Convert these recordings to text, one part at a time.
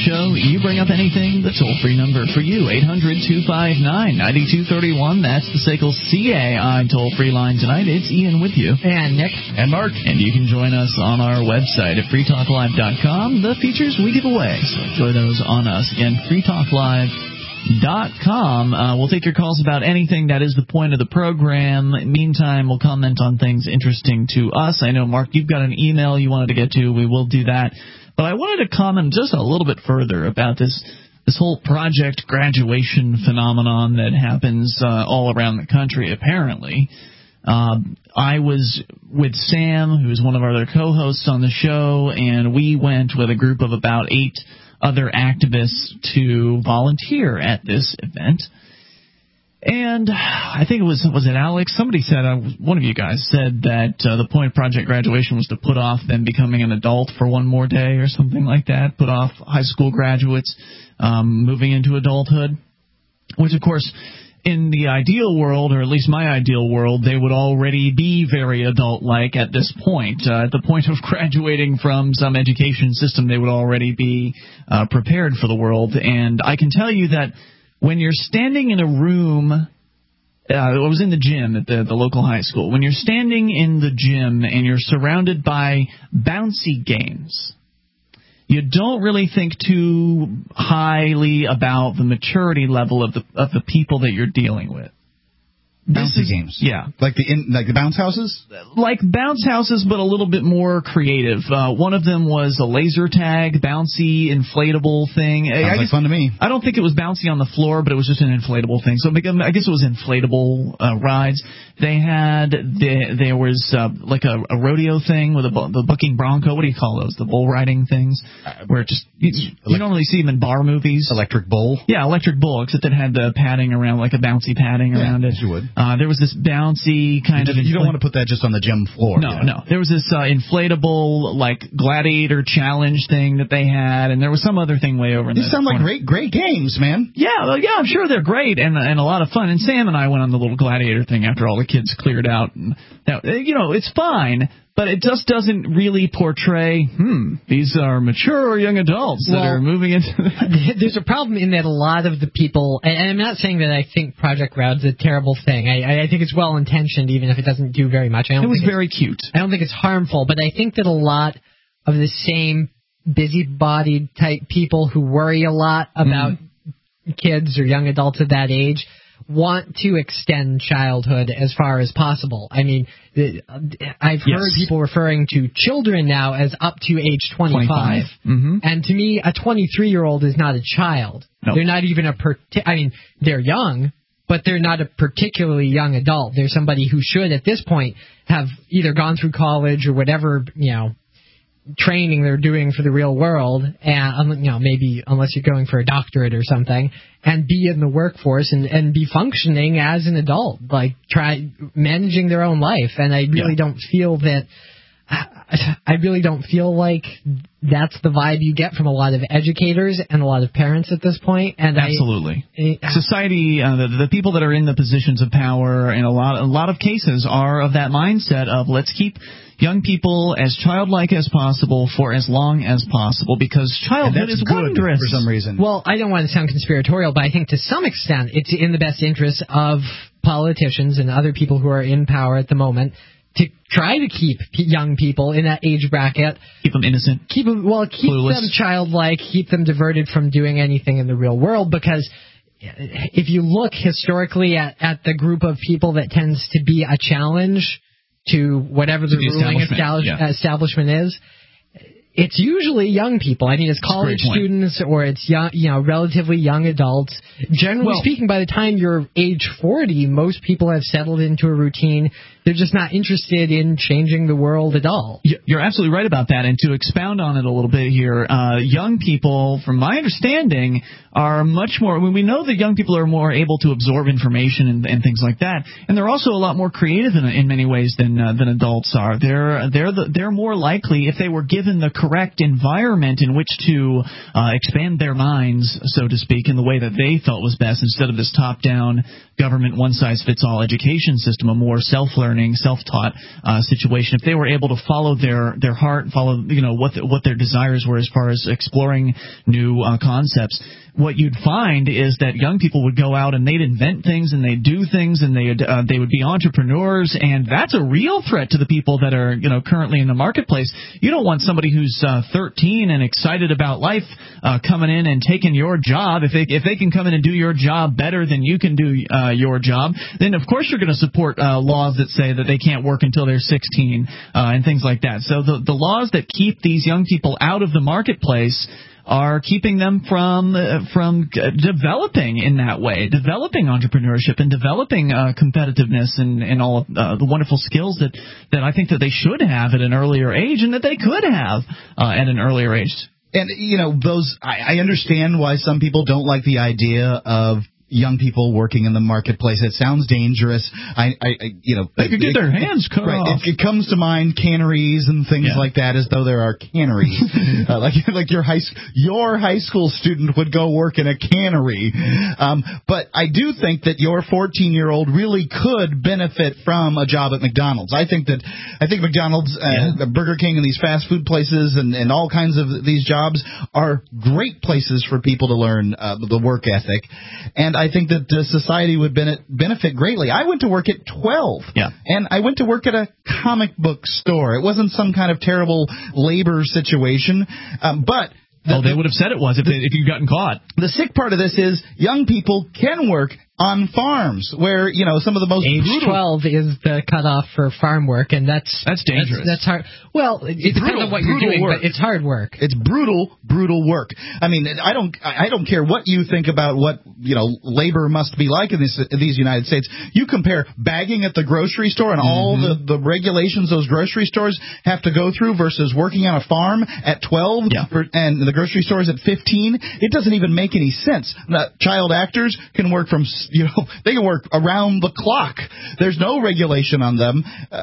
show, you bring up anything, the toll-free number for you, 800-259-9231. That's the SACL CAI toll-free line tonight. It's Ian with you. And Nick. And Mark. And you can join us on our website at freetalklive.com. The features we give away, so enjoy those on us. Again, freetalklive.com. We'll take your calls about anything. That is the point of the program. Meantime, we'll comment on things interesting to us. I know, Mark, you've got an email you wanted to get to. We will do that. But I wanted to comment just a little bit further about this whole project graduation phenomenon that happens all around the country, apparently. I was with Sam, who's one of our other co-hosts on the show, and we went with a group of about 8 other activists to volunteer at this event. And I think was it Alex? Somebody said, one of you guys said that the point of Project Graduation was to put off them becoming an adult for one more day or something like that, put off high school graduates moving into adulthood, which, of course, in the ideal world, or at least my ideal world, they would already be very adult-like at this point. At the point of graduating from some education system, they would already be prepared for the world. And I can tell you that when you're standing in a room, I was in the gym at the local high school. When you're standing in the gym and you're surrounded by bouncy games, you don't really think too highly about the maturity level of the people that you're dealing with. Bouncy games. Yeah. Like the bounce houses? Like bounce houses, but a little bit more creative. One of them was a laser tag, bouncy, inflatable thing. Sounds like fun to me. I don't think it was bouncy on the floor, but it was just an inflatable thing. So I guess it was inflatable rides. There was like a rodeo thing with the bucking bronco. What do you call those? The bull riding things? Where it just you don't really see them in bar movies. Electric bull? Yeah, electric bull, except it had the padding around, like a bouncy padding around it. You would. There was this bouncy kind of... You don't want to put that just on the gym floor. No. There was this inflatable, like, gladiator challenge thing that they had, and there was some other thing way over in the These sound like great games, man. Yeah, I'm sure they're great and a lot of fun. And Sam and I went on the little gladiator thing after all the kids cleared out. And that, it's fine, but it just doesn't really portray, these are mature young adults that are moving into... There's a problem in that a lot of the people, and I'm not saying that I think Project Ground's a terrible thing. I think it's well-intentioned, even if it doesn't do very much. It was very cute. I don't think it's harmful, but I think that a lot of the same busybodied type people who worry a lot about kids or young adults of that age want to extend childhood as far as possible. I mean, I've heard people referring to children now as up to age 25. And to me, a 23-year-old is not a child. No. They're not even they're young, but they're not a particularly young adult. They're somebody who should, at this point, have either gone through college or whatever, training they're doing for the real world, and maybe unless you're going for a doctorate or something, and be in the workforce and be functioning as an adult, like try managing their own life. And I really don't feel that. I really don't feel like that's the vibe you get from a lot of educators and a lot of parents at this point. And absolutely, society, the people that are in the positions of power in a lot of cases are of that mindset of let's keep young people as childlike as possible for as long as possible, because childhood is wondrous for some reason. Well, I don't want to sound conspiratorial, but I think to some extent it's in the best interest of politicians and other people who are in power at the moment to try to keep young people in that age bracket. Keep them innocent. Keep them childlike, keep them diverted from doing anything in the real world, because if you look historically at the group of people that tends to be a challenge to whatever the ruling establishment is, it's usually young people. I mean, it's college students or it's young, relatively young adults. Generally speaking, by the time you're age 40, most people have settled into a routine. They're just not interested in changing the world at all. You're absolutely right about that. And to expound on it a little bit here, young people, from my understanding, are much more... we know that young people are more able to absorb information and things like that. And they're also a lot more creative in many ways than adults are. They're more likely, if they were given the correct environment in which to expand their minds, so to speak, in the way that they felt was best, instead of this top-down government one-size-fits-all education system, a more self-learning, self-taught situation. If they were able to follow their heart, follow what their desires were as far as exploring new concepts, what you'd find is that young people would go out and they'd invent things and they'd do things and they would be entrepreneurs, and that's a real threat to the people that are currently in the marketplace. You don't want somebody who's 13 and excited about life coming in and taking your job. If they can come in and do your job better than you can do your job, then of course you're going to support laws that say that they can't work until they're 16 and things like that. So the laws that keep these young people out of the marketplace are keeping them from developing in that way, developing entrepreneurship and developing competitiveness and all of the wonderful skills that I think that they should have at an earlier age and that they could have at an earlier age. And, I understand why some people don't like the idea of young people working in the marketplace. It sounds dangerous. They could get their hands cut off. It comes to mind canneries and things like that, as though there are canneries. like your high school student would go work in a cannery. But I do think that your 14-year-old really could benefit from a job at McDonald's. I think McDonald's, Burger King, and these fast food places and all kinds of these jobs are great places for people to learn the work ethic. And I think that society would benefit greatly. I went to work at 12, and I went to work at a comic book store. It wasn't some kind of terrible labor situation, but they would have said it was if you'd gotten caught. The sick part of this is young people can work on farms where, some of the most age brutal... 12 is the cutoff for farm work, and that's dangerous. That's hard. Well, it depends on what you're doing, but it's hard work. It's brutal work. I mean, I don't care what you think about what, labor must be like in these United States. You compare bagging at the grocery store and all the regulations those grocery stores have to go through versus working on a farm at 12 and the grocery stores at 15. It doesn't even make any sense. Child actors can work from... they can work around the clock. There's no regulation on them.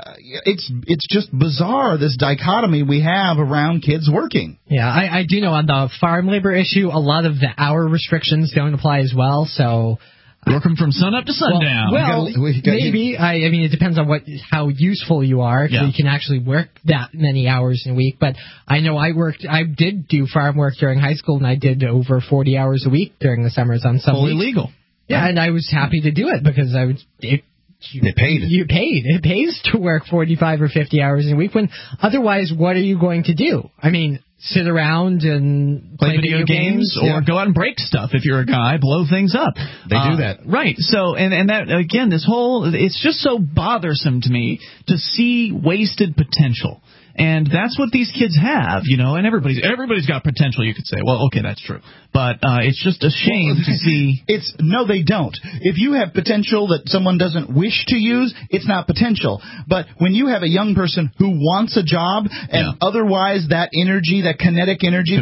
It's just bizarre, this dichotomy we have around kids working. Yeah, I do know on the farm labor issue, a lot of the hour restrictions don't apply as well, so... Working from sun up to sundown. Well, maybe. I mean, it depends on how useful you are. So you can actually work that many hours in a week. But I know I did do farm work during high school, and I did over 40 hours a week during the summers on some fully weeks. Legal. Yeah, and I was happy to do it because They paid. You paid. It pays to work 45 or 50 hours a week. When otherwise, what are you going to do? I mean, sit around and play video games or go out and break stuff. If you're a guy, blow things up. They do that. Right. So, and that, again, it's just so bothersome to me to see wasted potential. And that's what these kids have, and everybody's got potential, you could say. Well, okay, that's true. But it's just a shame to see. No, they don't. If you have potential that someone doesn't wish to use, it's not potential. But when you have a young person who wants a job and otherwise that energy, that kinetic energy,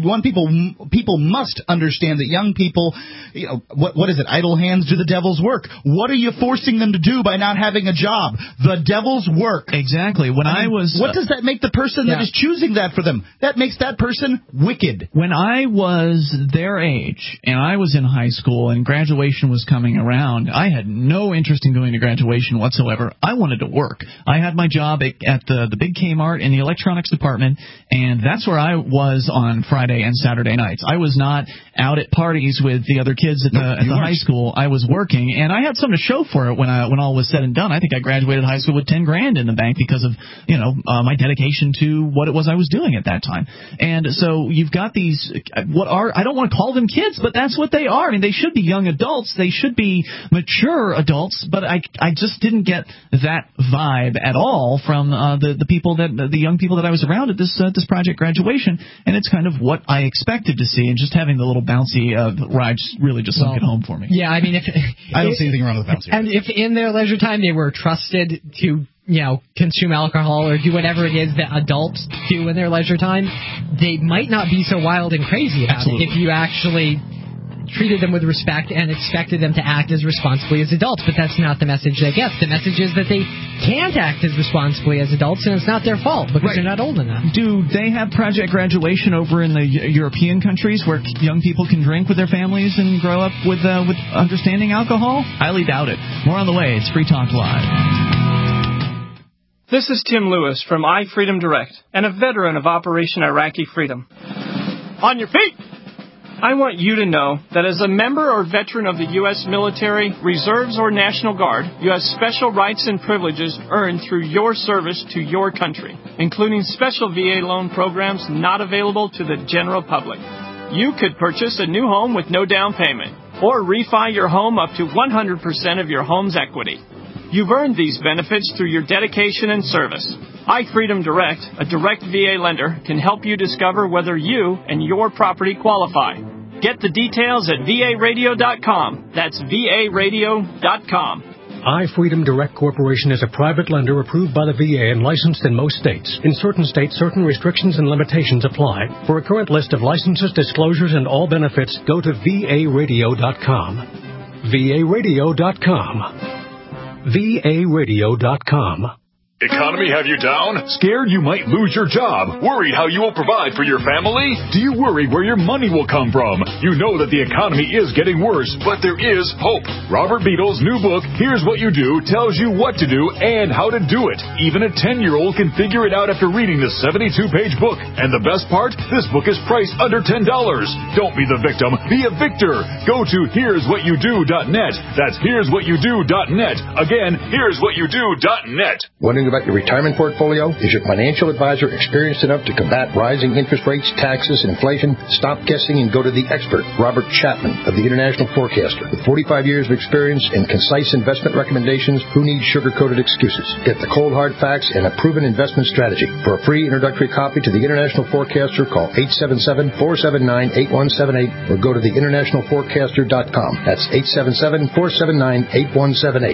people must understand that young people, what is it? Idle hands do the devil's work. What are you forcing them to do by not having a job? The devil's work. Exactly. What does that make the person that is choosing that for them? That makes that person wicked. When I was their age and I was in high school and graduation was coming around, I had no interest in going to graduation whatsoever. I wanted to work. I had my job at the big Kmart in the electronics department, and that's where I was on Friday and Saturday nights. I was not out at parties with the other kids at the high school. I was working, and I had something to show for it when all was said and done. I think I graduated high school with $10,000 in the bank because of my dedication to what it was I was doing at that time. And so you've got these I don't want to call them kids, but that's what they are. I mean, they should be young adults. They should be mature adults, but I just didn't get that vibe at all from the young people that I was around at this project graduation, and it's kind of what I expected to see, and just having the little bouncy ride really just sunk it home for me. Yeah, I mean, I don't see anything wrong with the bouncy ride. And if in their leisure time they were trusted to consume alcohol or do whatever it is that adults do in their leisure time, they might not be so wild and crazy about it if you actually treated them with respect and expected them to act as responsibly as adults, but that's not the message they get. The message is that they can't act as responsibly as adults, and it's not their fault because they're not old enough. Do they have Project Graduation over in the European countries where young people can drink with their families and grow up with understanding alcohol? Highly doubt it. More on the way. It's Free Talk Live. This is Tim Lewis from iFreedom Direct and a veteran of Operation Iraqi Freedom. On your feet! I want you to know that as a member or veteran of the U.S. military, reserves, or National Guard, you have special rights and privileges earned through your service to your country, including special VA loan programs not available to the general public. You could purchase a new home with no down payment, or refi your home up to 100% of your home's equity. You've earned these benefits through your dedication and service. iFreedom Direct, a direct VA lender, can help you discover whether you and your property qualify. Get the details at VARadio.com. That's VARadio.com. iFreedom Direct Corporation is a private lender approved by the VA and licensed in most states. In certain states, certain restrictions and limitations apply. For a current list of licenses, disclosures, and all benefits, go to VARadio.com. VARadio.com. VARadio.com. Economy have you down? Scared you might lose your job? Worried how you will provide for your family? Do you worry where your money will come from? You know that the economy is getting worse, but there is hope. Robert Beadle's new book, Here's What You Do, tells you what to do and how to do it. Even a 10-year-old can figure it out after reading the 72-page book. And the best part? This book is priced under $10. Don't be the victim. Be a victor. Go to here'swhatyoudO.net. That's here'swhatyoudO.net. Again, here'swhatyoudO.net. Wondering about your retirement portfolio? Is your financial advisor experienced enough to combat rising interest rates, taxes, and inflation? Stop guessing and go to the expert, Robert Chapman of the International Forecaster. With 45 years of experience and concise investment recommendations, who needs sugar-coated excuses? Get the cold, hard facts and a proven investment strategy. For a free introductory copy to the International Forecaster, call 877-479-8178 or go to theinternationalforecaster.com. That's 877-479-8178.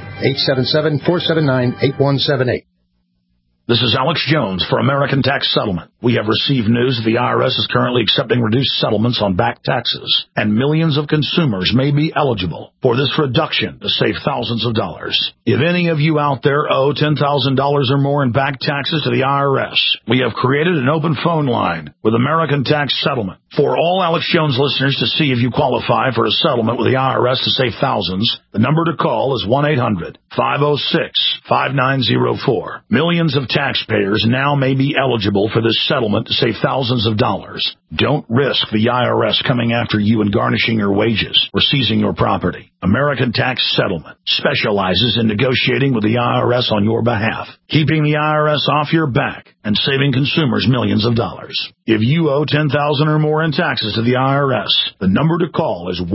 877-479-8178. This is Alex Jones for American Tax Settlement. We have received news that the IRS is currently accepting reduced settlements on back taxes, and millions of consumers may be eligible for this reduction to save thousands of dollars. If any of you out there owe $10,000 or more in back taxes to the IRS, we have created an open phone line with American Tax Settlement for all Alex Jones listeners to see if you qualify for a settlement with the IRS to save thousands. The number to call is 1-800-506-5904. Millions of taxpayers now may be eligible for this settlement to save thousands of dollars. Don't risk the IRS coming after you and garnishing your wages or seizing your property. American Tax Settlement specializes in negotiating with the IRS on your behalf, keeping the IRS off your back and saving consumers millions of dollars. If you owe $10,000 or more in taxes to the IRS, the number to call is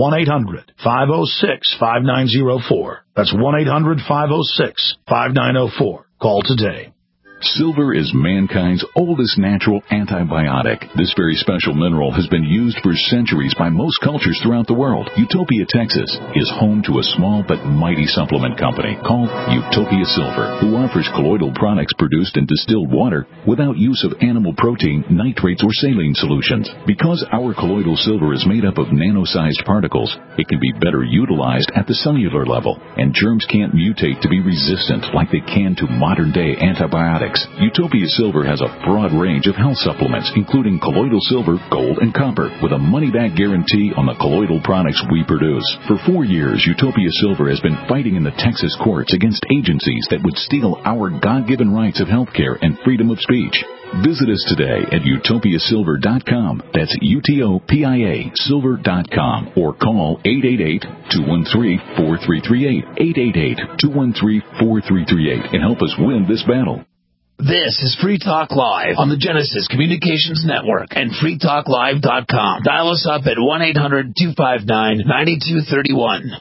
1-800-506-5904. That's 1-800-506-5904. Call today. Silver is mankind's oldest natural antibiotic. This very special mineral has been used for centuries by most cultures throughout the world. Utopia, Texas is home to a small but mighty supplement company called Utopia Silver, who offers colloidal products produced in distilled water without use of animal protein, nitrates, or saline solutions. Because our colloidal silver is made up of nano-sized particles, it can be better utilized at the cellular level, and germs can't mutate to be resistant like they can to modern-day antibiotics. Utopia Silver has a broad range of health supplements, including colloidal silver, gold, and copper, with a money-back guarantee on the colloidal products we produce. For 4 years, Utopia Silver has been fighting in the Texas courts against agencies that would steal our God-given rights of health care and freedom of speech. Visit us today at utopiasilver.com. That's UTOPIA silver.com, or call 888-213-4338, 888-213-4338, and help us win this battle. This is Free Talk Live on the Genesis Communications Network and freetalklive.com. Dial us up at 1-800-259-9231.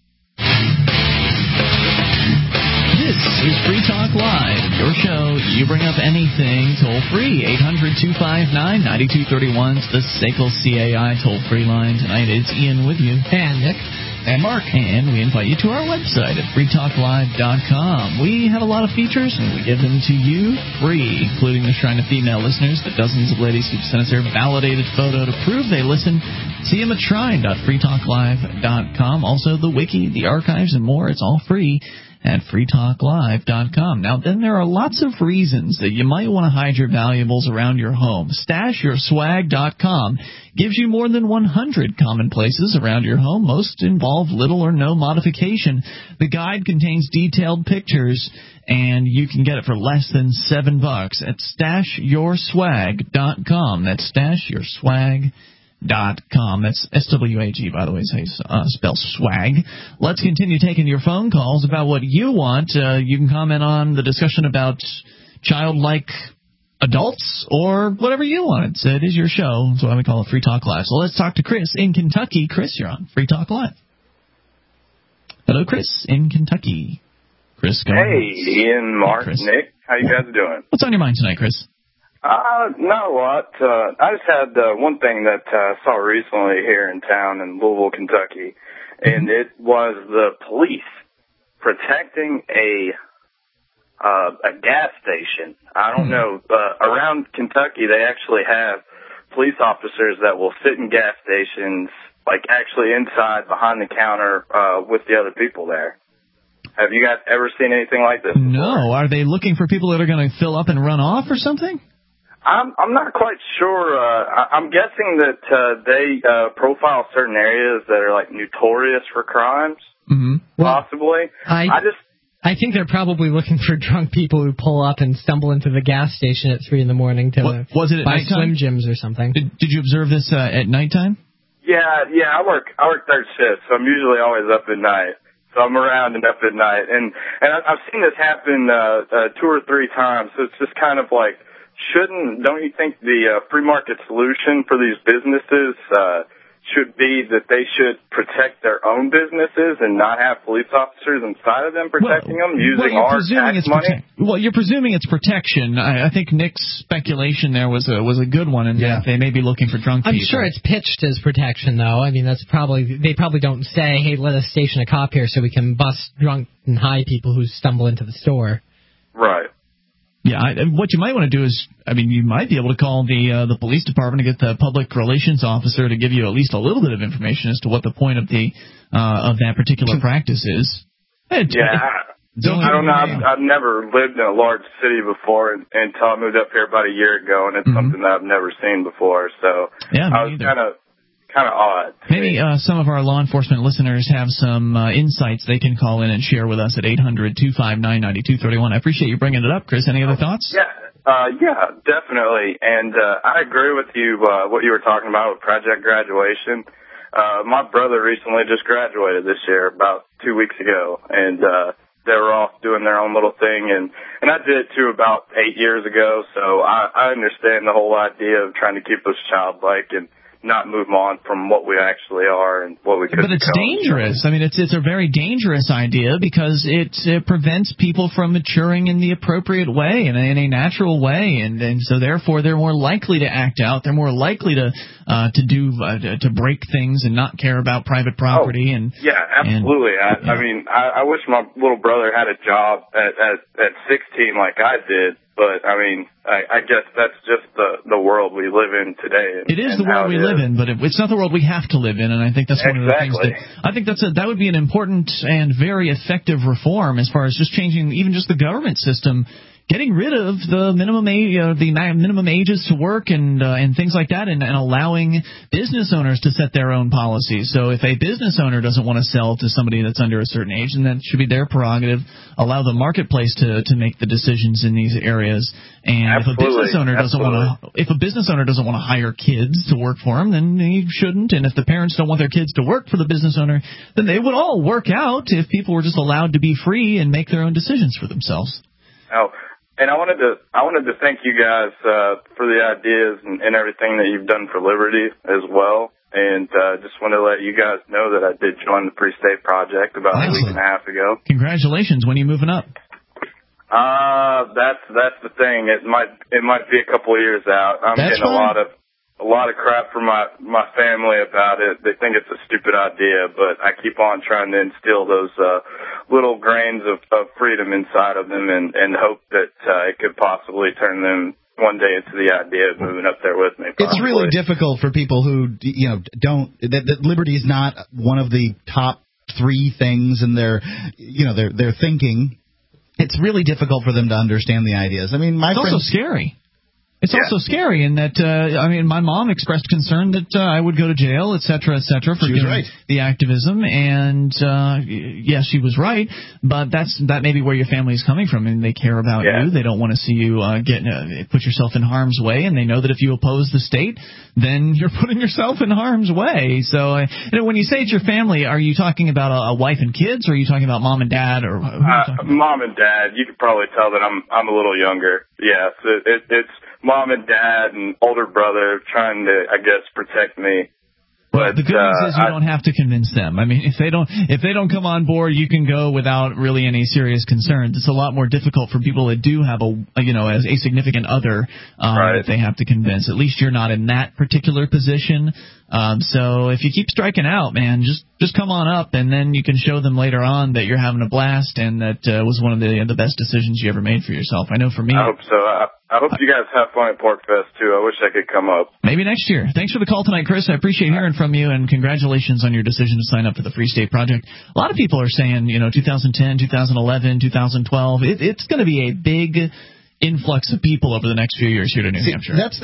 This is Free Talk Live, your show. You bring up anything toll-free. 800-259-9231 is the SACL CAI toll-free line. Tonight it's Ian with you. And Nick. And Mark. And we invite you to our website at freetalklive.com. We have a lot of features, and we give them to you free, including the Shrine of Female listeners, the dozens of ladies who've sent us their validated photo to prove they listen See him at shrine.freetalklive.com. Also the wiki, the archives, and more. It's all free at freetalklive.com. Now, then there are lots of reasons that you might want to hide your valuables around your home. StashYourSwag.com gives you more than 100 common places around your home. Most involve little or no modification. The guide contains detailed pictures, and you can get it for less than $7 at StashYourSwag.com. That's StashYourSwag.com. That's SWAG, by the way, is how you spell swag. Let's continue taking your phone calls about what you want. You can comment on the discussion about childlike adults or whatever you want. It is your show. That's why we call it Free Talk Live. So let's talk to Chris in Kentucky. Chris, you're on Free Talk Live. Hello, Chris in Kentucky. Chris, go ahead. Hey, Ian, Mark, Chris. Nick. How you guys doing? What's on your mind tonight, Chris? Not a lot. I just had one thing that I saw recently here in town in Louisville, Kentucky, and it was the police protecting a gas station. I don't know. Around Kentucky, they actually have police officers that will sit in gas stations, like actually inside behind the counter with the other people there. Have you guys ever seen anything like this before? No. Are they looking for people that are going to fill up and run off or something? I'm not quite sure. I'm guessing that they profile certain areas that are like notorious for crimes, possibly. I think they're probably looking for drunk people who pull up and stumble into the gas station at 3 in the morning to was it at buy nighttime? Slim Jims or something. Did you observe this at nighttime? Yeah. I work third shift, so I'm usually always up at night. So I'm around and up at night, and I've seen this happen 2 or 3 times. So it's just kind of like. Don't you think the free market solution for these businesses should be that they should protect their own businesses and not have police officers inside of them protecting them using our tax money? Well, you're presuming it's protection. I think Nick's speculation there was a good one, and that they may be looking for drunk people. I'm sure it's pitched as protection, though. I mean, they probably don't say, hey, let us station a cop here so we can bust drunk and high people who stumble into the store. Right. Yeah, what you might want to do is, you might be able to call the police department to get the public relations officer to give you at least a little bit of information as to what the point of that particular practice is. I don't know. I've never lived in a large city before until I moved up here about a year ago, and it's something that I've never seen before. So I was kind of odd. Maybe some of our law enforcement listeners have some insights they can call in and share with us at 800-259-9231. I appreciate you bringing it up, Chris. Any other thoughts? Yeah, definitely. And I agree with you, what you were talking about with Project Graduation. My brother recently just graduated this year, about 2 weeks ago, and they were off doing their own little thing, and I did it too about 8 years ago, so I understand the whole idea of trying to keep us childlike and not move on from what we actually are and what we could become. But it's dangerous. It's a very dangerous idea because it prevents people from maturing in the appropriate way, in a natural way, and so therefore they're more likely to act out. They're more likely to break things and not care about private property. Absolutely. I wish my little brother had a job at 16 like I did. But, I guess that's just the world we live in today. It is the world we live in, but it's not the world we have to live in, and I think that's one of the things I think that would be an important and very effective reform as far as just changing even just the government system, getting rid of the minimum ages to work and things like that, and allowing business owners to set their own policies. So if a business owner doesn't want to sell to somebody that's under a certain age, then that should be their prerogative. Allow the marketplace to make the decisions in these areas. And if a business owner doesn't want to hire kids to work for him, then he shouldn't. And if the parents don't want their kids to work for the business owner, then they would all work out if people were just allowed to be free and make their own decisions for themselves. And I wanted to thank you guys for the ideas and everything that you've done for Liberty as well. And just want to let you guys know that I did join the Free State Project about a week and a half ago. Congratulations. When are you moving up? That's the thing. It might be a couple of years out. I'm getting a lot of crap from my family about it. They think it's a stupid idea, but I keep on trying to instill those little grains of freedom inside of them and hope that it could possibly turn them one day into the idea of moving up there with me. Possibly. It's really difficult for people who, don't, that liberty is not one of the top 3 things in their thinking. It's really difficult for them to understand the ideas. I mean, it's also scary. It's also scary in that, my mom expressed concern that I would go to jail, et cetera, for doing the activism. And, yes, she was right. But that may be where your family is coming from. And they care about you. They don't want to see you put yourself in harm's way. And they know that if you oppose the state, then you're putting yourself in harm's way. So when you say it's your family, are you talking about a wife and kids, or are you talking about mom and dad? Or mom and dad. You could probably tell that I'm a little younger. Yes, it's mom and dad and older brother trying to, I guess, protect me. But the good news is you don't have to convince them. I mean, if they don't come on board, you can go without really any serious concerns. It's a lot more difficult for people that do have a significant other that they have to convince. At least you're not in that particular position. So if you keep striking out, man, just come on up, and then you can show them later on that you're having a blast and that was one of the best decisions you ever made for yourself. I know for me. I hope so. I hope you guys have fun at PorcFest, too. I wish I could come up. Maybe next year. Thanks for the call tonight, Chris. I appreciate hearing from you, and congratulations on your decision to sign up for the Free State Project. A lot of people are saying, 2010, 2011, 2012. It's going to be a big influx of people over the next few years here to New Hampshire. That's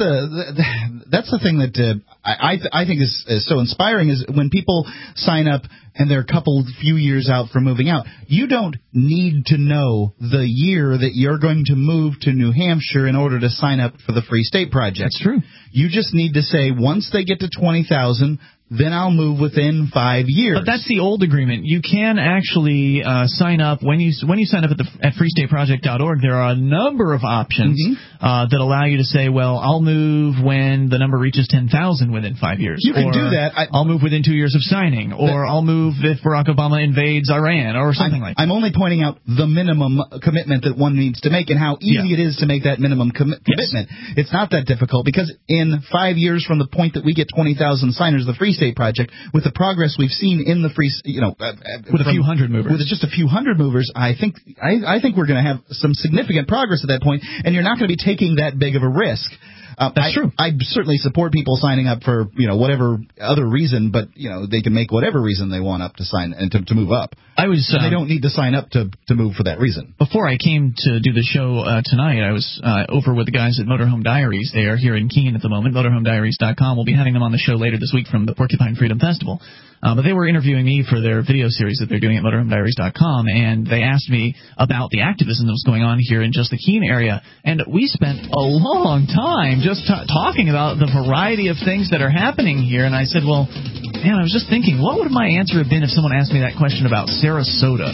the thing that I think is so inspiring, is when people sign up and they're a few years out from moving out. You don't need to know the year that you're going to move to New Hampshire in order to sign up for the Free State Project. That's true. You just need to say, once they get to 20,000, then I'll move within 5 years. But that's the old agreement. You can actually sign up when you sign up at freestateproject.org. There are a number of options that allow you to say, well, I'll move when the number reaches 10,000 within 5 years. You can do that. I'll move within 2 years of signing, or I'll move if Barack Obama invades Iran, or something like that. I'm only pointing out the minimum commitment that one needs to make and how easy it is to make that minimum commitment. It's not that difficult, because in 5 years from the point that we get 20,000 signers of the Free State Project, with the progress we've seen in the with a few hundred movers, with just a few hundred movers, I think we're going to have some significant progress at that point, and you're not going to be taking that big of a risk. That's true. I certainly support people signing up for whatever other reason, but they can make whatever reason they want up to sign and to move up. They don't need to sign up to move for that reason. Before I came to do the show tonight, I was over with the guys at Motorhome Diaries. They are here in Keene at the moment. MotorhomeDiaries.com. We'll be having them on the show later this week from the Porcupine Freedom Festival. But they were interviewing me for their video series that they're doing at MotorhomeDiaries.com, and they asked me about the activism that was going on here in just the Keene area. And we spent a long time just talking about the variety of things that are happening here. And I said, well, man, I was just thinking, what would my answer have been if someone asked me that question about Sarasota?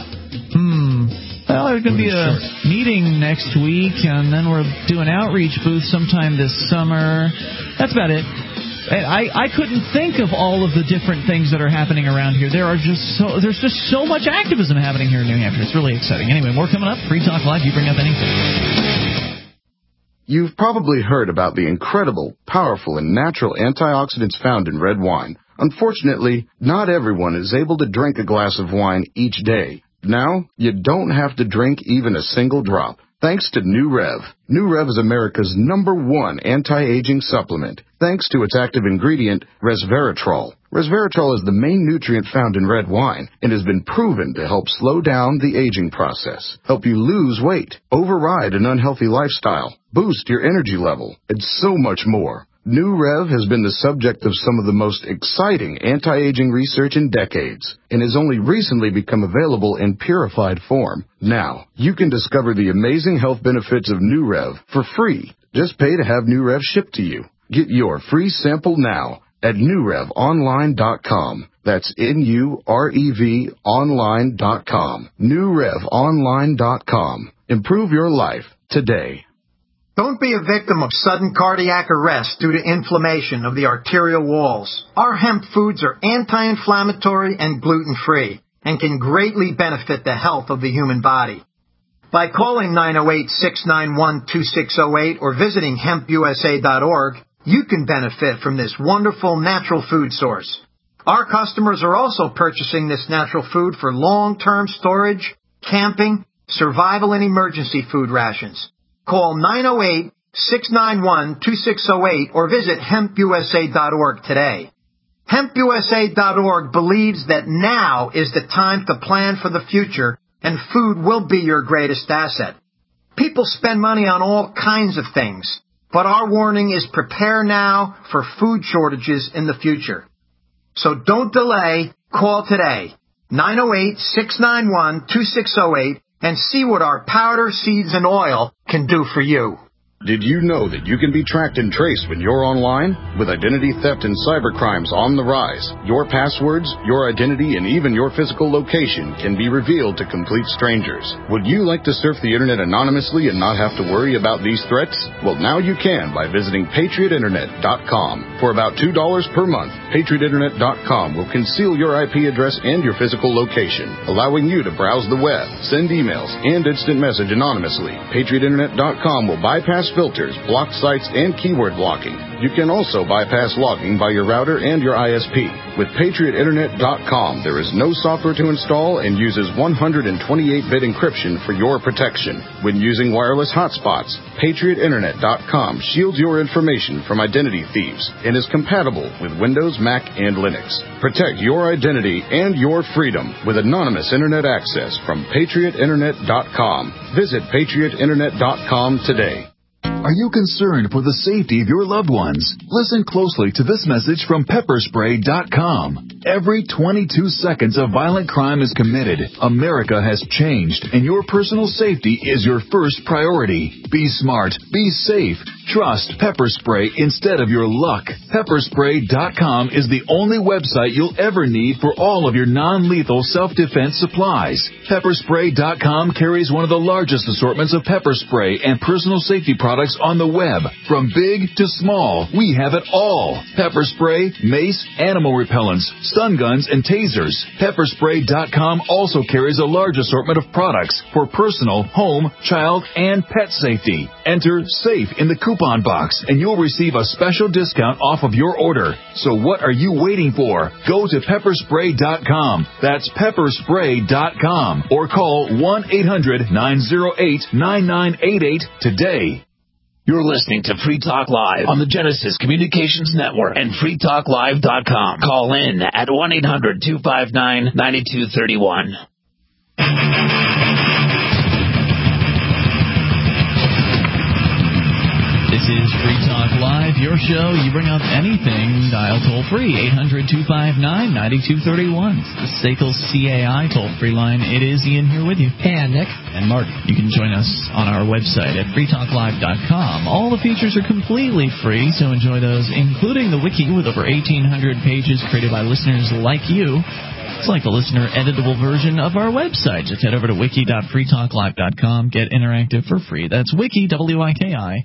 Well, there's going to be a meeting next week, and then we're doing outreach booth sometime this summer. That's about it. I couldn't think of all of the different things that are happening around here. There's just so much activism happening here in New Hampshire. It's really exciting. Anyway, more coming up. Free Talk Live. You bring up anything. You've probably heard about the incredible, powerful, and natural antioxidants found in red wine. Unfortunately, not everyone is able to drink a glass of wine each day. Now, you don't have to drink even a single drop. Thanks to New Rev. New Rev is America's #1 anti-aging supplement, thanks to its active ingredient, resveratrol. Resveratrol is the main nutrient found in red wine and has been proven to help slow down the aging process, help you lose weight, override an unhealthy lifestyle, boost your energy level, and so much more. New Rev has been the subject of some of the most exciting anti-aging research in decades and has only recently become available in purified form. Now, you can discover the amazing health benefits of New Rev for free. Just pay to have New Rev shipped to you. Get your free sample now at NewRevOnline.com. That's NUREV online.com. NewRevOnline.com. Improve your life today. Don't be a victim of sudden cardiac arrest due to inflammation of the arterial walls. Our hemp foods are anti-inflammatory and gluten-free and can greatly benefit the health of the human body. By calling 908-691-2608 or visiting hempusa.org, you can benefit from this wonderful natural food source. Our customers are also purchasing this natural food for long-term storage, camping, survival, and emergency food rations. Call 691-2608 or visit hempusa.org today. HempUSA.org believes that now is the time to plan for the future, and food will be your greatest asset. People spend money on all kinds of things, but our warning is prepare now for food shortages in the future. So don't delay. Call today, 908-691-2608, and see what our powder, seeds, and oil can do for you. Did you know that you can be tracked and traced when you're online? With identity theft and cybercrimes on the rise, your passwords, your identity, and even your physical location can be revealed to complete strangers. Would you like to surf the internet anonymously and not have to worry about these threats? Well, now you can by visiting PatriotInternet.com. For about $2 per month, PatriotInternet.com will conceal your IP address and your physical location, allowing you to browse the web, send emails, and instant message anonymously. PatriotInternet.com will bypass filters, block sites, and keyword blocking. You can also bypass logging by your router and your ISP. With PatriotInternet.com, there is no software to install and uses 128-bit encryption for your protection. When using wireless hotspots, PatriotInternet.com shields your information from identity thieves and is compatible with Windows, Mac, and Linux. Protect your identity and your freedom with anonymous Internet access from PatriotInternet.com. Visit PatriotInternet.com today. Are you concerned for the safety of your loved ones? Listen closely to this message from Pepperspray.com. Every 22 seconds a violent crime is committed. America has changed, and your personal safety is your first priority. Be smart. Be safe. Trust Pepper Spray instead of your luck. Pepperspray.com is the only website you'll ever need for all of your non-lethal self-defense supplies. Pepperspray.com carries one of the largest assortments of pepper spray and personal safety products on the web. From big to small, we have it all. Pepper spray, mace, animal repellents, stun guns, and tasers. Pepperspray.com also carries a large assortment of products for personal, home, child, and pet safety. Enter SAFE in the coupon box, and you'll receive a special discount off of your order. So what are you waiting for? Go to Pepperspray.com. That's Pepperspray.com. Or call 1-800-908-9988 today. You're listening to Free Talk Live on the Genesis Communications Network and freetalklive.com. Call in at 1-800-259-9231. This is Free Talk Live, your show. You bring up anything, dial toll-free, 800-259-9231. It's the SACL CAI toll-free line. It is Ian here with you. And Nick. And Mark. You can join us on our website at freetalklive.com. All the features are completely free, so enjoy those, including the wiki with over 1,800 pages created by listeners like you. It's like a listener-editable version of our website. Just head over to wiki.freetalklive.com. Get interactive for free. That's wiki, W-I-K-I.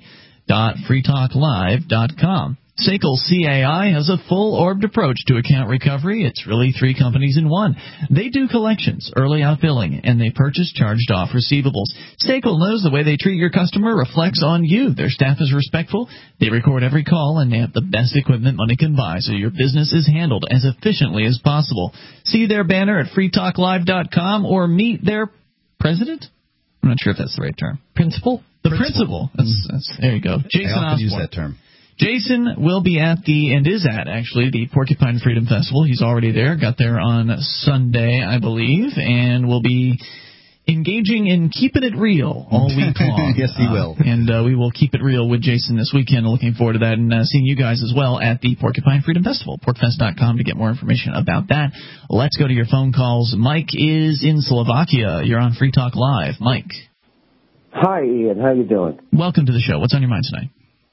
.freetalklive.com. SACL CAI has a full-orbed approach to account recovery. It's really three companies in one. They do collections, early out billing, and they purchase charged-off receivables. SACL knows the way they treat your customer reflects on you. Their staff is respectful. They record every call, and they have the best equipment money can buy, so your business is handled as efficiently as possible. See their banner at freetalklive.com or meet their president? I'm not sure if that's the right term. Principal? The principal. That's there you go. Jason I often Osborne. use that term. Jason will be at the Porcupine Freedom Festival. He's already there. Got there on Sunday, I believe, and will be engaging in keeping it real all week long. Yes, he will. And we will keep it real with Jason this weekend. Looking forward to that and seeing you guys as well at the Porcupine Freedom Festival. Porcfest.com to get more information about that. Let's go to your phone calls. Mike is in Slovakia. You're on Free Talk Live. Mike. Hi, Ian. How you doing? Welcome to the show. What's on your mind tonight?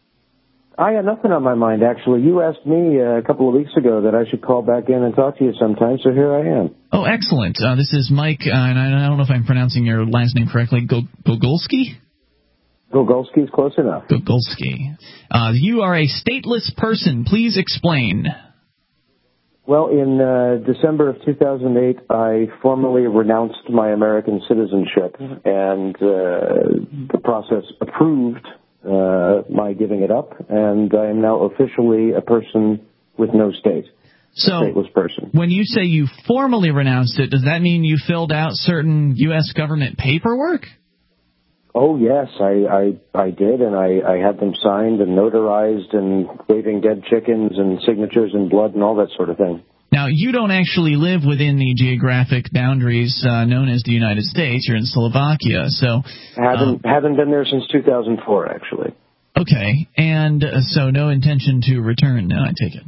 I had nothing on my mind, actually. You asked me a couple of weeks ago that I should call back in and talk to you sometime, so here I am. Oh, excellent. This is Mike, and I don't know if I'm pronouncing your last name correctly. Gogolski? Gogolski is close enough. Gogolski. You are a stateless person. Please explain. Well, in December of 2008, I formally renounced my American citizenship, and the process approved my giving it up, and I am now officially a person with no state, a stateless person. When you say you formally renounced it, does that mean you filled out certain U.S. government paperwork? Oh, yes, I did, and I had them signed and notarized and waving dead chickens and signatures and blood and all that sort of thing. Now, you don't actually live within the geographic boundaries known as the United States. You're in Slovakia, so... Haven't been there since 2004, actually. Okay, and so no intention to return now, I take it.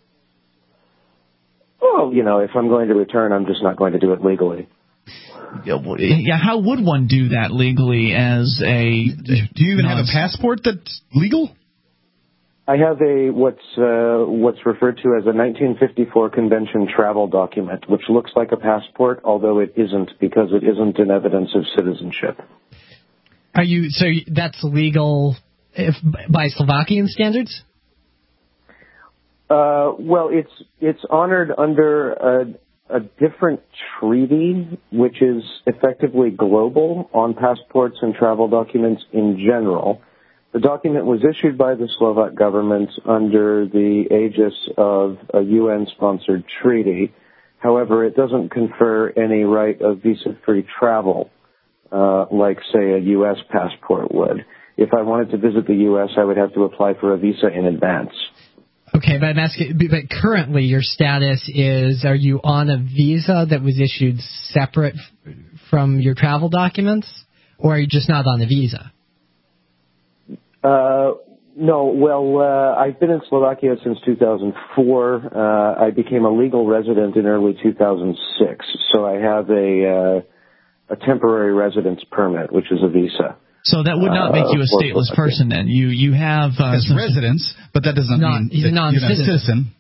Well, if I'm going to return, I'm just not going to do it legally. Yeah, how would one do that legally as a... Do you even have a passport that's legal? I have what's referred to as a 1954 convention travel document, which looks like a passport, although it isn't, because it isn't an evidence of citizenship. So that's legal by Slovakian standards? Well, it's honored under a different treaty, which is effectively global on passports and travel documents in general. The document was issued by the Slovak government under the aegis of a UN-sponsored treaty. However, it doesn't confer any right of visa-free travel, like, say, a U.S. passport would. If I wanted to visit the U.S., I would have to apply for a visa in advance. Okay, but I'm asking, but currently your status is, are you on a visa that was issued separate from your travel documents, or are you just not on a visa? No, well, I've been in Slovakia since 2004. I became a legal resident in early 2006, so I have a temporary residence permit, which is a visa. So that would not make you a stateless person, then. You have his residence, but that doesn't mean he's a non-citizen.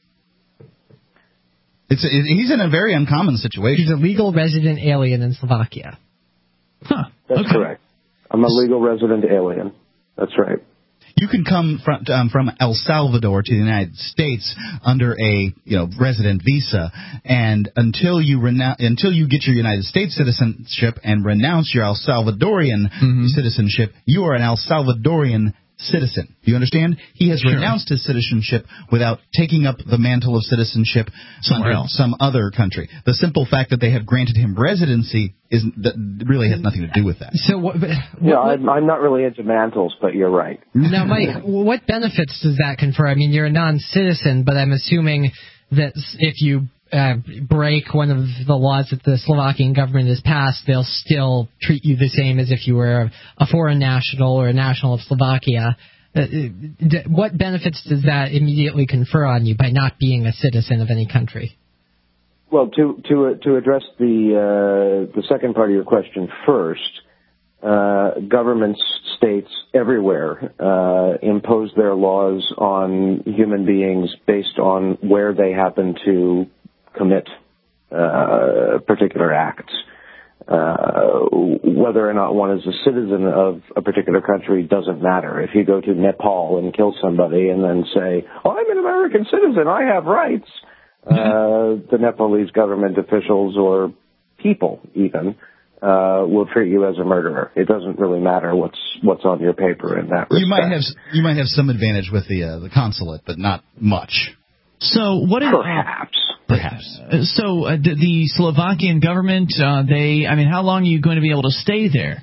He's in a very uncommon situation. He's a legal resident alien in Slovakia. Huh. That's correct. I'm a legal resident alien. That's right. You can come from El Salvador to the United States under a resident visa, and until you get your United States citizenship and renounce your El Salvadorian citizenship, you are an El Salvadorian citizen. Do you understand? He has renounced his citizenship without taking up the mantle of citizenship somewhere under some other country. The simple fact that they have granted him residency really has nothing to do with that. So I'm not really into mantles, but you're right. Now, Mike, what benefits does that confer? I mean, you're a non-citizen, but I'm assuming that if you break one of the laws that the Slovakian government has passed, they'll still treat you the same as if you were a foreign national or a national of Slovakia. What benefits does that immediately confer on you by not being a citizen of any country? Well, to address the second part of your question first, governments, states everywhere impose their laws on human beings based on where they happen to commit particular acts. Whether or not one is a citizen of a particular country doesn't matter. If you go to Nepal and kill somebody and then say, "Oh, I'm an American citizen, I have rights," the Nepalese government officials or people even will treat you as a murderer. It doesn't really matter what's on your paper in that respect. You might have some advantage with the consulate, but not much. So what is perhaps? So the Slovakian government, how long are you going to be able to stay there?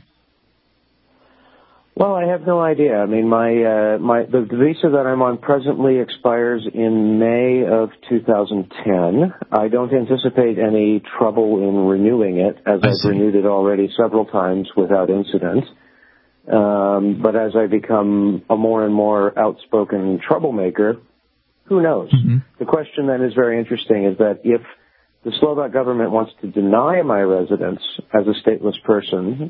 Well, I have no idea. I mean, the visa that I'm on presently expires in May of 2010. I don't anticipate any trouble in renewing it, as I've renewed it already several times without incident. But as I become a more and more outspoken troublemaker, who knows? The question then is very interesting, is that if the Slovak government wants to deny my residence as a stateless person,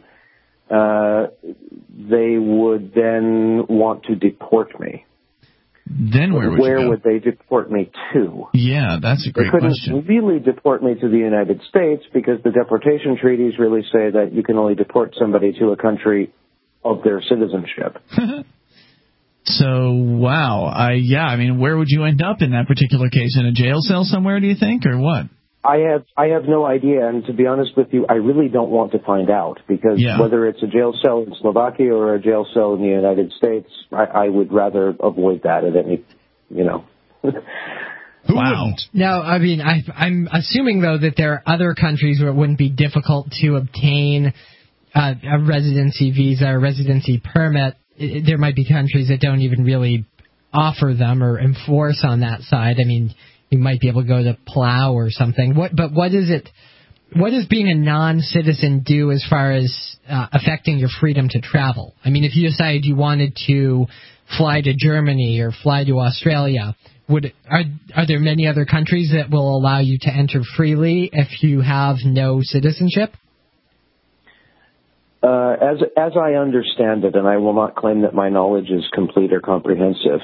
they would then want to deport me. Then where would they deport me to? Yeah, that's a great question. They couldn't really deport me to the United States because the deportation treaties really say that you can only deport somebody to a country of their citizenship. So, wow. Where would you end up in that particular case? In a jail cell somewhere, do you think, or what? I have no idea, and to be honest with you, I really don't want to find out, because whether it's a jail cell in Slovakia or a jail cell in the United States, I would rather avoid that at any, Wow. Now, I'm assuming, though, that there are other countries where it wouldn't be difficult to obtain a residency visa or residency permit, there might be countries that don't even really offer them or enforce on that side. I mean, you might be able to go to Palau or something. But what does being a non-citizen do as far as affecting your freedom to travel? I mean, if you decided you wanted to fly to Germany or fly to Australia, are there many other countries that will allow you to enter freely if you have no citizenship? As I understand it, and I will not claim that my knowledge is complete or comprehensive,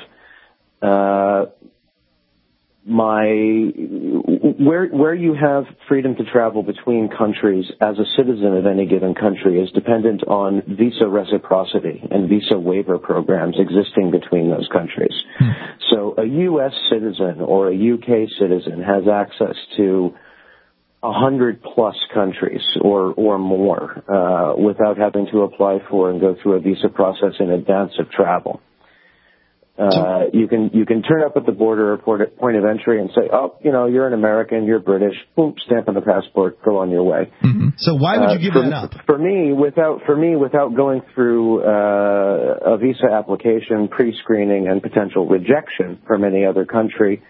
where you have freedom to travel between countries as a citizen of any given country is dependent on visa reciprocity and visa waiver programs existing between those countries. So a U.S. citizen or a U.K. citizen has access to 100+ countries or more without having to apply for and go through a visa process in advance of travel. You can turn up at the border or point of entry and say, oh, you're an American, you're British, boom, stamp on the passport, go on your way. Mm-hmm. So why would you give that up? For me, without going through a visa application, pre-screening, and potential rejection from any other country,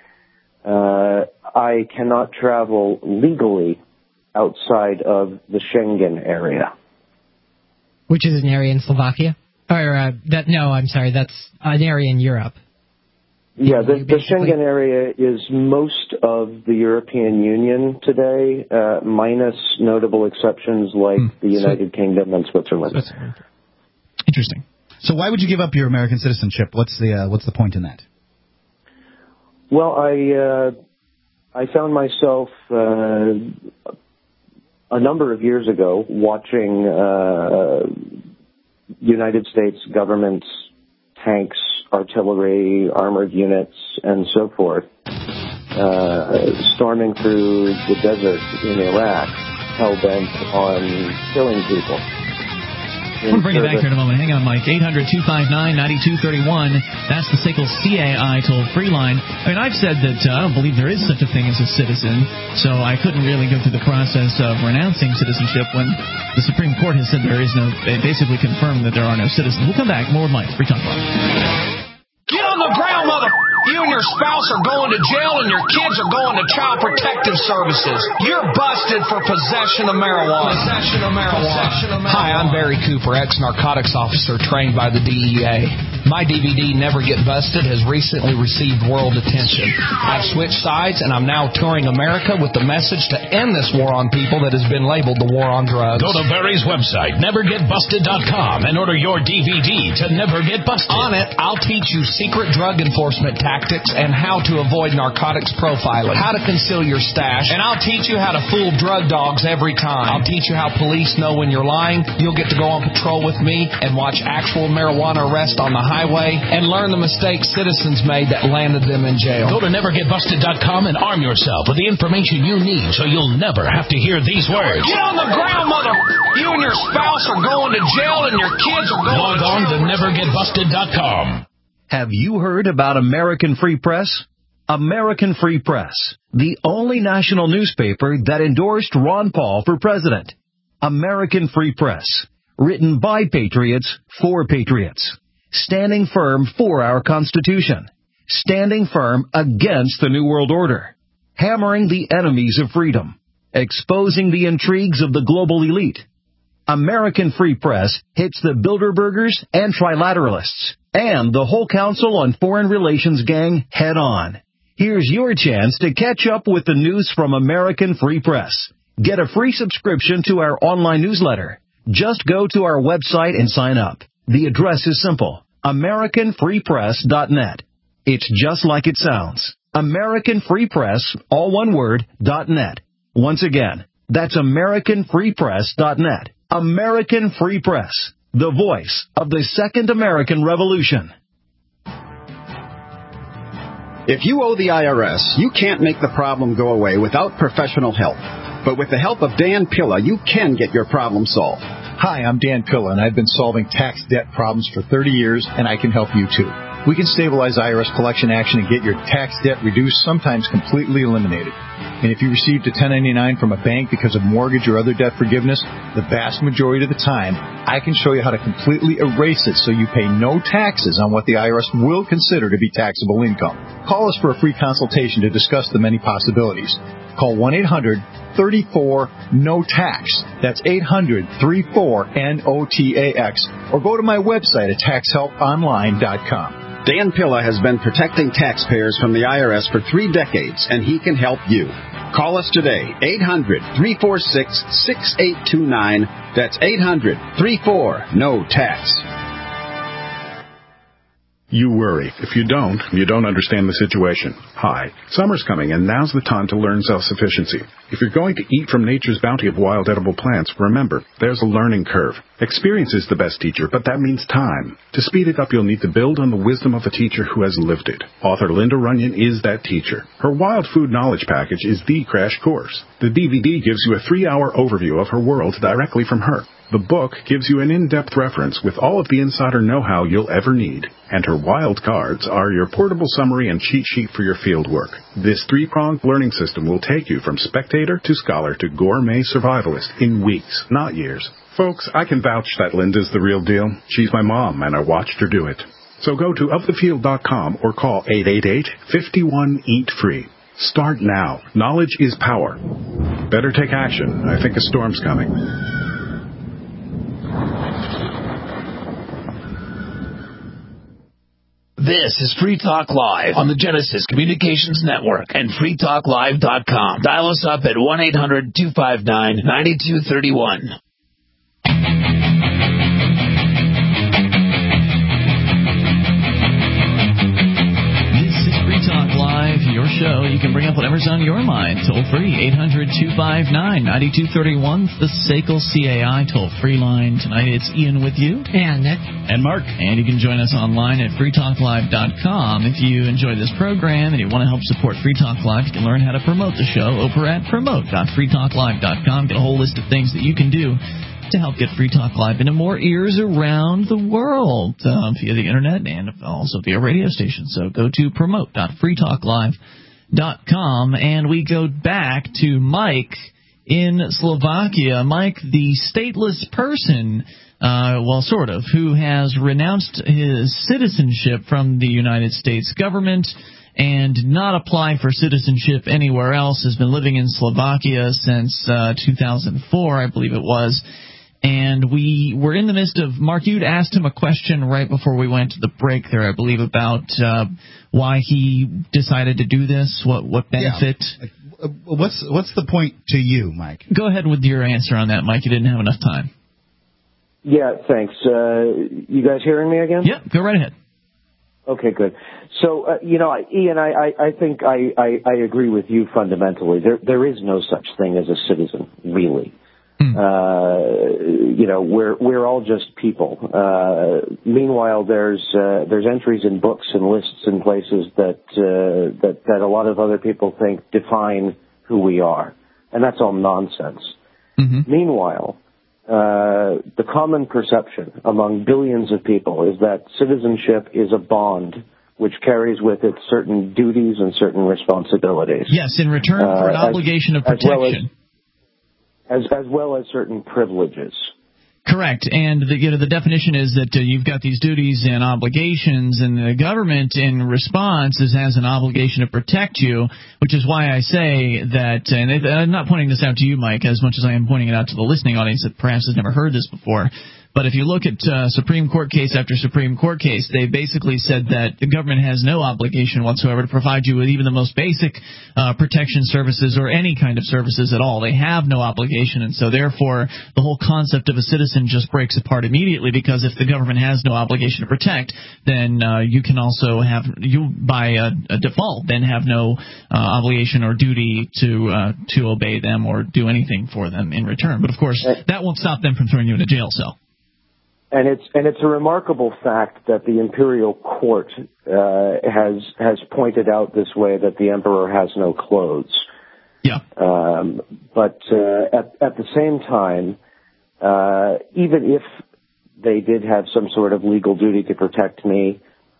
I cannot travel legally outside of the Schengen area. Which is an area in Slovakia? Or that's an area in Europe. Yeah, the Schengen area is most of the European Union today, minus notable exceptions like the United Kingdom and Switzerland. Interesting. So why would you give up your American citizenship? What's the point in that? Well, I found myself a number of years ago watching United States government's tanks, artillery, armored units, and so forth storming through the desert in Iraq, hell-bent on killing people. I want to bring you back here in a moment. Hang on, Mike. 800-259-9231. That's the SACL CAI toll-free line. I mean, I've said that I don't believe there is such a thing as a citizen, so I couldn't really go through the process of renouncing citizenship when the Supreme Court has said there is no, they basically confirmed that there are no citizens. We'll come back. More with Mike. Free Talk Live. Get on the ground, mother! You and your spouse are going to jail and your kids are going to Child Protective Services. You're busted for possession of marijuana. Hi, I'm Barry Cooper, ex-narcotics officer trained by the DEA. My DVD, Never Get Busted, has recently received world attention. I've switched sides and I'm now touring America with the message to end this war on people that has been labeled the war on drugs. Go to Barry's website, nevergetbusted.com, and order your DVD to Never Get Busted. On it, I'll teach you secret drug enforcement tactics and how to avoid narcotics profiling, how to conceal your stash, and I'll teach you how to fool drug dogs every time. I'll teach you how police know when you're lying. You'll get to go on patrol with me and watch actual marijuana arrests on the highway and learn the mistakes citizens made that landed them in jail. Go to nevergetbusted.com and arm yourself with the information you need so you'll never have to hear these words. Get on the ground, mother! You and your spouse are going to jail and your kids are going Log on to nevergetbusted.com. Have you heard about American Free Press? American Free Press, the only national newspaper that endorsed Ron Paul for president. American Free Press, written by patriots for patriots, standing firm for our Constitution, standing firm against the New World Order, hammering the enemies of freedom, exposing the intrigues of the global elite. American Free Press hits the Bilderbergers and Trilateralists and the whole Council on Foreign Relations gang head on. Here's your chance to catch up with the news from American Free Press. Get a free subscription to our online newsletter. Just go to our website and sign up. The address is simple, AmericanFreePress.net. It's just like it sounds. American Free Press, all one word, .net. Once again, that's AmericanFreePress.net. American Free Press, the voice of the Second American Revolution. If you owe the IRS, you can't make the problem go away without professional help. But with the help of Dan Pilla, you can get your problem solved. Hi, I'm Dan Pilla, and I've been solving tax debt problems for 30 years, and I can help you too. we can stabilize IRS collection action and get your tax debt reduced, sometimes completely eliminated. And if you received a 1099 from a bank because of mortgage or other debt forgiveness, the vast majority of the time, I can show you how to completely erase it so you pay no taxes on what the IRS will consider to be taxable income. Call us for a free consultation to discuss the many possibilities. Call 1-800-34-NO-TAX. That's 800-34-NOTAX. Or go to my website at taxhelponline.com. Dan Pilla has been protecting taxpayers from the IRS for 3 decades, and he can help you. Call us today, 800-346-6829. That's 800-34-NO-TAX. You worry. If you don't understand the situation. Hi, summer's coming, and now's the time to learn self-sufficiency. If you're going to eat from nature's bounty of wild edible plants, remember, there's a learning curve. Experience is the best teacher, but that means time. To speed it up, you'll need to build on the wisdom of a teacher who has lived it. Author Linda Runyon is that teacher. Her Wild Food Knowledge Package is the crash course. The DVD gives you a 3-hour overview of her world directly from her. The book gives you an in-depth reference with all of the insider know-how you'll ever need. And her wild cards are your portable summary and cheat sheet for your field work. This 3-pronged learning system will take you from spectator to scholar to gourmet survivalist in weeks, not years. Folks, I can vouch that Linda's the real deal. She's my mom, and I watched her do it. So go to ofthefield.com or call 888-51-EAT-FREE. Start now. Knowledge is power. Better take action. I think a storm's coming. This is Free Talk Live on the Genesis Communications Network and freetalklive.com. Dial us up at 1-800-259-9231. Your show. You can bring up whatever's on your mind. Toll free, 800-259-9231. The SACL CAI toll free line. Tonight it's Ian with you. And Nick. And Mark. And you can join us online at freetalklive.com. If you enjoy this program and you want to help support Free Talk Live, you can learn how to promote the show over at promote.freetalklive.com. Get a whole list of things that you can do to help get Free Talk Live into more ears around the world via the internet and also via radio stations. So go to promote.freetalklive.com, and we go back to Mike in Slovakia. Mike, the stateless person, sort of, who has renounced his citizenship from the United States government and not applying for citizenship anywhere else, has been living in Slovakia since 2004, I believe it was. And we were in the midst of, Mark, you'd asked him a question right before we went to the break there, I believe, about why he decided to do this, what benefit. Yeah. What's the point to you, Mike? Go ahead with your answer on that, Mike. You didn't have enough time. Yeah, thanks. You guys hearing me again? Yeah, go right ahead. Okay, good. So, Ian, I think I agree with you fundamentally. There is no such thing as a citizen, really. We're all just people. Meanwhile, there's entries in books and lists and places that a lot of other people think define who we are, and that's all nonsense. Mm-hmm. Meanwhile, the common perception among billions of people is that citizenship is a bond which carries with it certain duties and certain responsibilities. Yes, in return for an obligation of protection. As well as certain privileges. Correct, and the definition is that you've got these duties and obligations, and the government, in response, has an obligation to protect you, which is why I say that, and I'm not pointing this out to you, Mike, as much as I am pointing it out to the listening audience that perhaps has never heard this before. But if you look at Supreme Court case after Supreme Court case, they basically said that the government has no obligation whatsoever to provide you with even the most basic protection services or any kind of services at all. They have no obligation, and so therefore the whole concept of a citizen just breaks apart immediately, because if the government has no obligation to protect, then you can also have, by a default, then have no obligation or duty to obey them or do anything for them in return. But of course, that won't stop them from throwing you in a jail cell. And it's a remarkable fact that the imperial court has pointed out this way, that the emperor has no clothes. Yeah. But at the same time, even if they did have some sort of legal duty to protect me,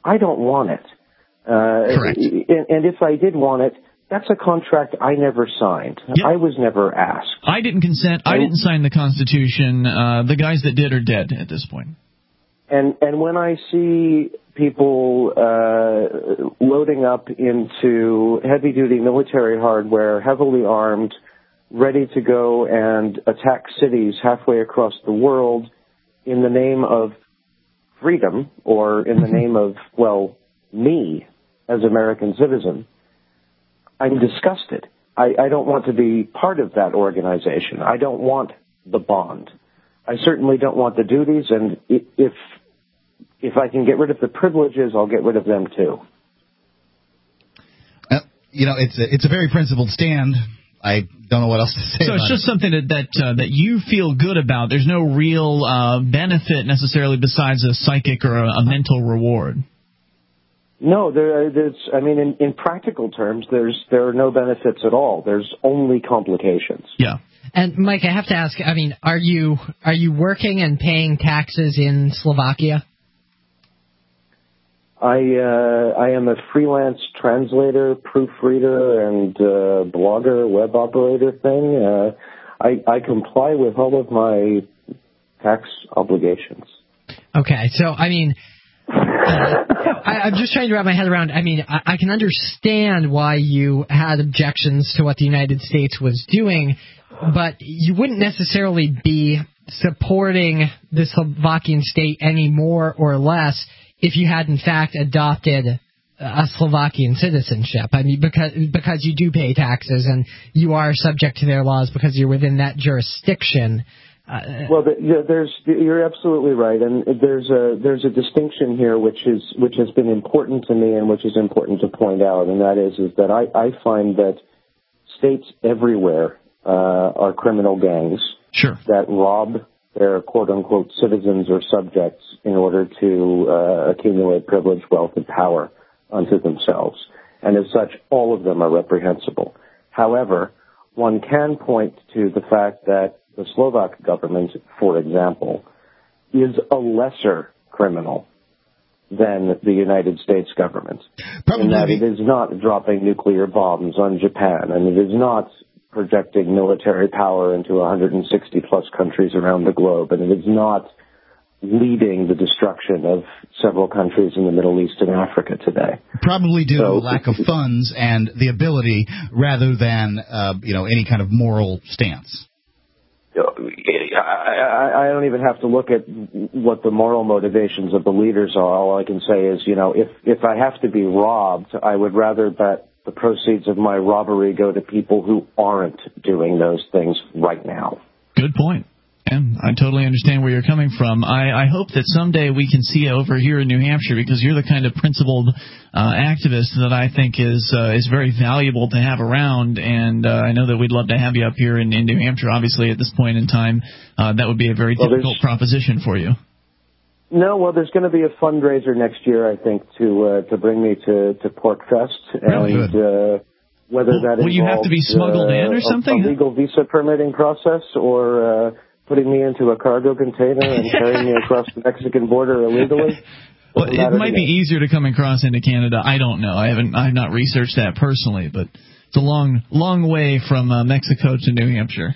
I don't want it. Correct. And if I did want it, that's a contract I never signed. Yep. I was never asked. I didn't consent. I didn't sign the Constitution. The guys that did are dead at this point. And when I see people loading up into heavy-duty military hardware, heavily armed, ready to go and attack cities halfway across the world in the name of freedom or in the name of, well, me as American citizen, I'm disgusted. I don't want to be part of that organization. I don't want the bond. I certainly don't want the duties, and if I can get rid of the privileges, I'll get rid of them too. It's a very principled stand. I don't know what else to say. So it's just something that you feel good about. There's no real benefit necessarily besides a psychic or a mental reward. No, in practical terms, there are no benefits at all. There's only complications. Yeah. And Mike, I have to ask. I mean, are you working and paying taxes in Slovakia? I am a freelance translator, proofreader, and blogger, web operator thing. I comply with all of my tax obligations. Okay, so I mean, I'm just trying to wrap my head around. I mean, I can understand why you had objections to what the United States was doing, but you wouldn't necessarily be supporting the Slovakian state any more or less if you had, in fact, adopted a Slovakian citizenship. I mean, because you do pay taxes and you are subject to their laws because you're within that jurisdiction. Well, you're absolutely right, and there's a distinction here which has been important to me and which is important to point out, and that is that I find that states everywhere are criminal gangs that rob their quote-unquote citizens or subjects in order to accumulate privilege, wealth, and power unto themselves. And as such, all of them are reprehensible. However, one can point to the fact that the Slovak government, for example, is a lesser criminal than the United States government. In that it is not dropping nuclear bombs on Japan, and it is not projecting military power into 160-plus countries around the globe, and it is not leading the destruction of several countries in the Middle East and Africa today. Probably due to a lack of funds and the ability rather than, any kind of moral stance. I don't even have to look at what the moral motivations of the leaders are. All I can say is, if I have to be robbed, I would rather that the proceeds of my robbery go to people who aren't doing those things right now. Good point. And I totally understand where you're coming from. I hope that someday we can see you over here in New Hampshire, because you're the kind of principled activist that I think is very valuable to have around. And I know that we'd love to have you up here in New Hampshire. Obviously, at this point in time, that would be a very difficult proposition for you. No, well, there's going to be a fundraiser next year, I think, to bring me to PorcFest, and whether that involves will you have to be smuggled in or something? A legal visa permitting process, or putting me into a cargo container and carrying me across the Mexican border illegally. Well, it might be easier to come across into Canada. I don't know. I've not researched that personally, but it's a long way from Mexico to New Hampshire.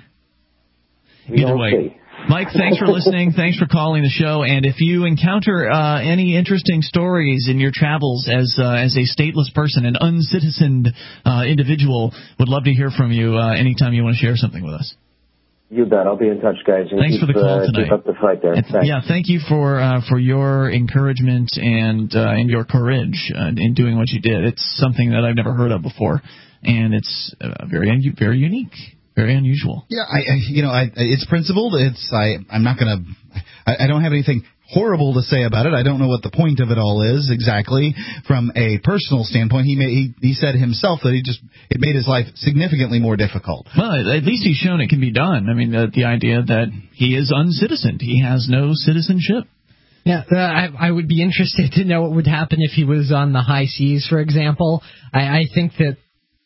Either way. Mike, thanks for listening. Thanks for calling the show. And if you encounter any interesting stories in your travels as a stateless person, an uncitizened individual, would love to hear from you anytime you want to share something with us. You bet. I'll be in touch, guys. And thanks for the call tonight. Keep up the fight there. Yeah, thank you for your encouragement and your courage in doing what you did. It's something that I've never heard of before, and it's very unique. Very unusual. Yeah, it's principled. I'm not going to. I don't have anything horrible to say about it. I don't know what the point of it all is exactly. From a personal standpoint, he said himself that it made his life significantly more difficult. Well, at least he's shown it can be done. I mean, the idea that he is uncitizened, he has no citizenship. Yeah, I would be interested to know what would happen if he was on the high seas, for example. I think that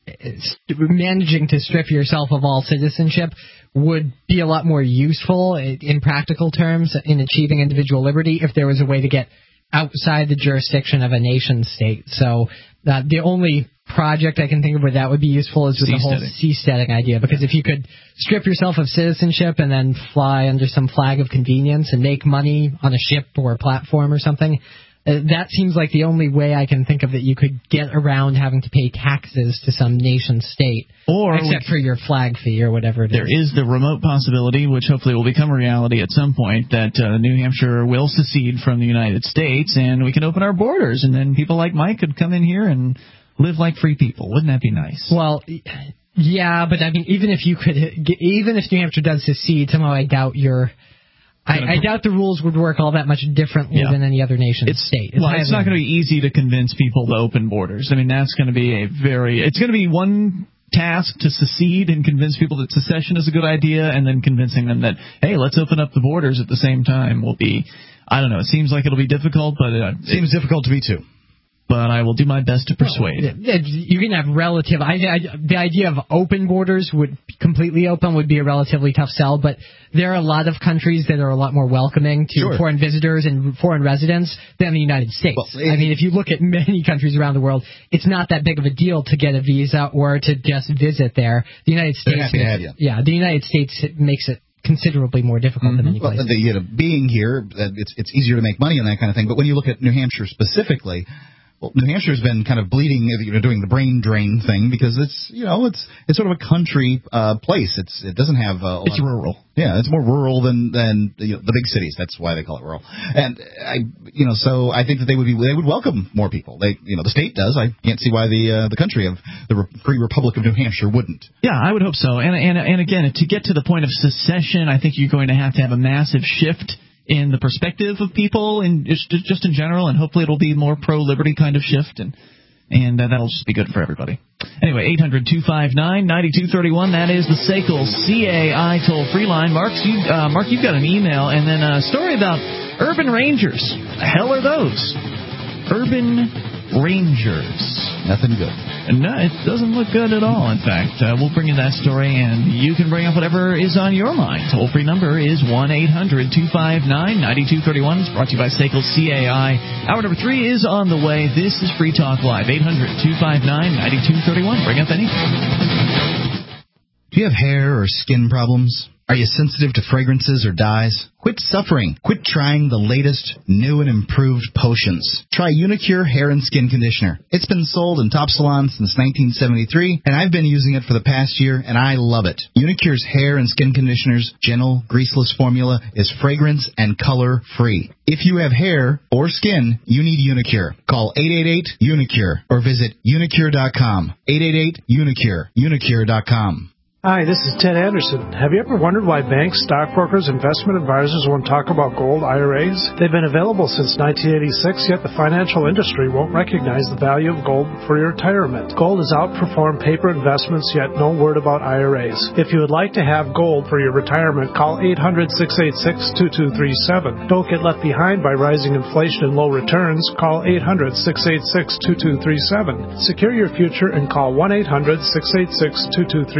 managing to strip yourself of all citizenship would be a lot more useful in practical terms in achieving individual liberty if there was a way to get outside the jurisdiction of a nation state. So the only project I can think of where that would be useful is with the whole seasteading idea, because if you could strip yourself of citizenship and then fly under some flag of convenience and make money on a ship or a platform or something, that seems like the only way I can think of that you could get around having to pay taxes to some nation state, except for your flag fee or whatever it is. There is the remote possibility, which hopefully will become a reality at some point, that New Hampshire will secede from the United States and we can open our borders, and then people like Mike could come in here and live like free people. Wouldn't that be nice? Well, yeah, but I mean, even if New Hampshire does secede, somehow I doubt I doubt the rules would work all that much differently than any other nation state. It's not going to be easy to convince people to open borders. I mean, that's going to be it's going to be one task to secede and convince people that secession is a good idea, and then convincing them that, hey, let's open up the borders at the same time will be, I don't know, it seems like it'll be difficult, but it seems difficult to me too. But I will do my best to persuade. You can have relative. The idea of open borders completely open would be a relatively tough sell. But there are a lot of countries that are a lot more welcoming to foreign visitors and foreign residents than the United States. Well, I mean, if you look at many countries around the world, it's not that big of a deal to get a visa or to just visit there. The United States, the United States makes it considerably more difficult than any place. Well, being here, it's easier to make money and that kind of thing. But when you look at New Hampshire specifically. Well, New Hampshire's been kind of bleeding, doing the brain drain thing because it's sort of a country place. It doesn't have it's rural. Yeah, it's more rural than the big cities. That's why they call it rural. And so I think that they would welcome more people. The state does. I can't see why the country of the Free Republic of New Hampshire wouldn't. Yeah, I would hope so. And again, to get to the point of secession, I think you're going to have a massive shift in the perspective of people, and just in general, and hopefully it'll be more pro-liberty kind of shift, and that'll just be good for everybody. Anyway, 800-259-9231, that is the SACL CAI toll-free line. Mark, you've got an email, and then a story about urban rangers. The hell are those? Urban rangers. Nothing good. No, it doesn't look good at all, in fact. We'll bring you that story, and you can bring up whatever is on your mind. Toll-free number is 1-800-259-9231. It's brought to you by SACL CAI. Hour number 3 is on the way. This is Free Talk Live. 800-259-9231. Bring up anything. Do you have hair or skin problems? Are you sensitive to fragrances or dyes? Quit suffering. Quit trying the latest, new, and improved potions. Try Unicure Hair and Skin Conditioner. It's been sold in top salons since 1973, and I've been using it for the past year, and I love it. Unicure's Hair and Skin Conditioner's gentle, greaseless formula is fragrance and color-free. If you have hair or skin, you need Unicure. Call 888-UNICURE or visit unicure.com. 888-UNICURE. Unicure.com. Hi, this is Ted Anderson. Have you ever wondered why banks, stockbrokers, investment advisors won't talk about gold IRAs? They've been available since 1986, yet the financial industry won't recognize the value of gold for your retirement. Gold has outperformed paper investments, yet no word about IRAs. If you would like to have gold for your retirement, call 800-686-2237. Don't get left behind by rising inflation and low returns. Call 800-686-2237. Secure your future and call 1-800-686-2237.